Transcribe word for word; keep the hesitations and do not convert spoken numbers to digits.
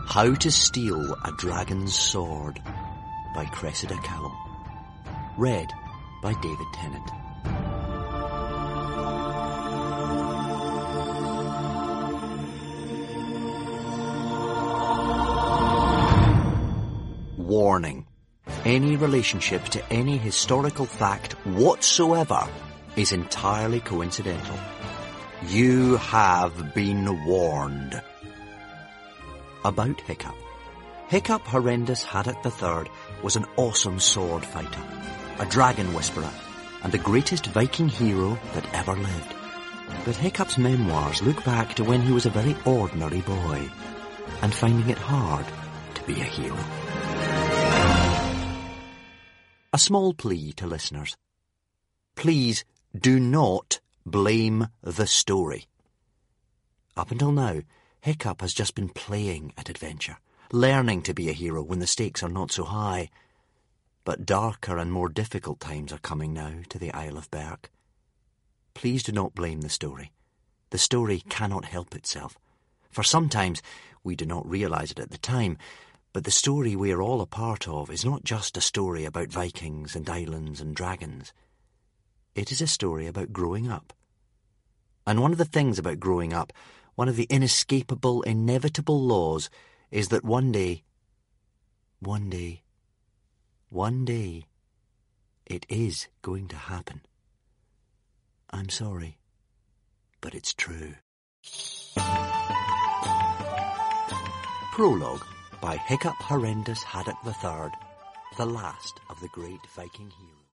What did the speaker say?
How to Steal a Dragon's Sword by Cressida Cowell. Read by David Tennant. Warning. Any relationship to any historical fact whatsoever is entirely coincidental. You have been warned. About Hiccup. Hiccup Horrendous Haddock the Third was an awesome sword fighter, a dragon whisperer, and the greatest Viking hero that ever lived. But Hiccup's memoirs look back to when he was a very ordinary boy, and finding it hard to be a hero. A small plea to listeners. Please do not blame the story. Up until now, Hiccup has just been playing at adventure, learning to be a hero when the stakes are not so high. But darker and more difficult times are coming now to the Isle of Berk. Please do not blame the story. The story cannot help itself. For sometimes we do not realise it at the time, but the story we are all a part of is not just a story about Vikings and islands and dragons. It is a story about growing up. And one of the things about growing up, one of the inescapable, inevitable laws, is that one day, one day, one day, it is going to happen. I'm sorry, but it's true. Prologue by Hiccup Horrendous Haddock the Third, the last of the great Viking heroes.